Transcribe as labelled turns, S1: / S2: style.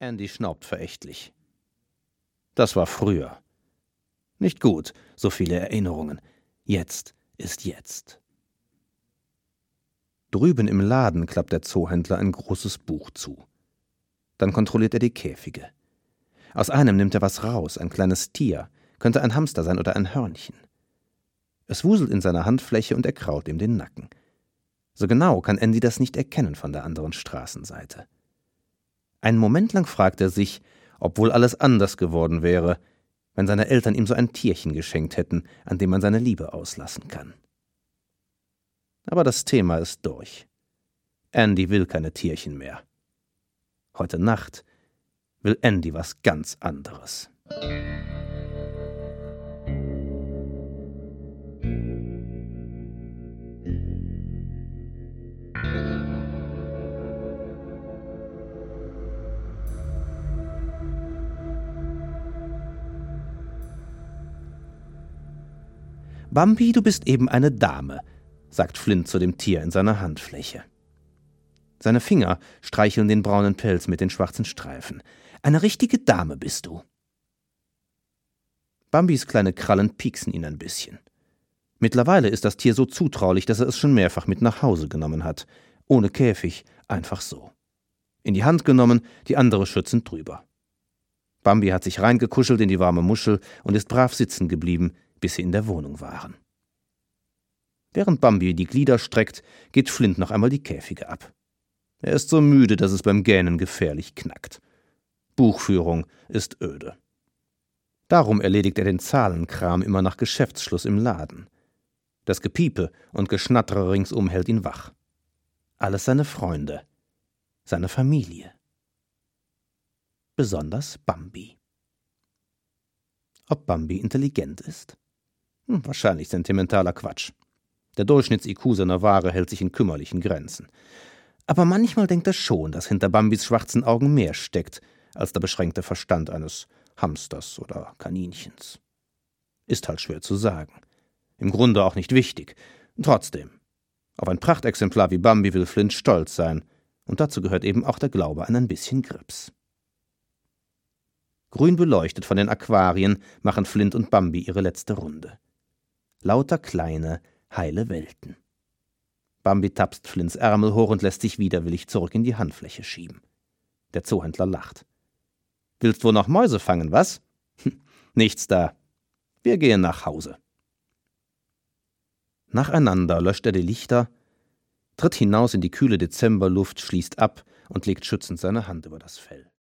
S1: Andy schnaubt verächtlich. Das war früher. Nicht gut, so viele Erinnerungen. Jetzt ist jetzt. Drüben im Laden klappt der Zoohändler ein großes Buch zu. Dann kontrolliert er die Käfige. Aus einem nimmt er was raus, ein kleines Tier, könnte ein Hamster sein oder ein Hörnchen. Es wuselt in seiner Handfläche und er kraut ihm den Nacken. So genau kann Andy das nicht erkennen von der anderen Straßenseite. Einen Moment lang fragt er sich, ob wohl alles anders geworden wäre, wenn seine Eltern ihm so ein Tierchen geschenkt hätten, an dem man seine Liebe auslassen kann. Aber das Thema ist durch. Andy will keine Tierchen mehr. Heute Nacht will Andy was ganz anderes. »Bambi, du bist eben eine Dame«, sagt Flint zu dem Tier in seiner Handfläche. Seine Finger streicheln den braunen Pelz mit den schwarzen Streifen. »Eine richtige Dame bist du.« Bambis kleine Krallen pieksen ihn ein bisschen. Mittlerweile ist das Tier so zutraulich, dass er es schon mehrfach mit nach Hause genommen hat. Ohne Käfig, einfach so. In die Hand genommen, die andere schützend drüber. Bambi hat sich reingekuschelt in die warme Muschel und ist brav sitzen geblieben, bis sie in der Wohnung waren. Während Bambi die Glieder streckt, geht Flint noch einmal die Käfige ab. Er ist so müde, dass es beim Gähnen gefährlich knackt. Buchführung ist öde. Darum erledigt er den Zahlenkram immer nach Geschäftsschluss im Laden. Das Gepiepe und Geschnattere ringsum hält ihn wach. Alles seine Freunde, seine Familie. Besonders Bambi. Ob Bambi intelligent ist? Wahrscheinlich sentimentaler Quatsch. Der Durchschnitts-IQ seiner Ware hält sich in kümmerlichen Grenzen. Aber manchmal denkt er schon, dass hinter Bambis schwarzen Augen mehr steckt, als der beschränkte Verstand eines Hamsters oder Kaninchens. Ist halt schwer zu sagen. Im Grunde auch nicht wichtig. Trotzdem, auf ein Prachtexemplar wie Bambi will Flint stolz sein, und dazu gehört eben auch der Glaube an ein bisschen Grips. Grün beleuchtet von den Aquarien machen Flint und Bambi ihre letzte Runde. Lauter kleine, heile Welten. Bambi tapst Flints Ärmel hoch und lässt sich widerwillig zurück in die Handfläche schieben. Der Zoohändler lacht. »Willst wohl noch Mäuse fangen, was?« »Nichts da. Wir gehen nach Hause.« Nacheinander löscht er die Lichter, tritt hinaus in die kühle Dezemberluft, schließt ab und legt schützend seine Hand über das Fell.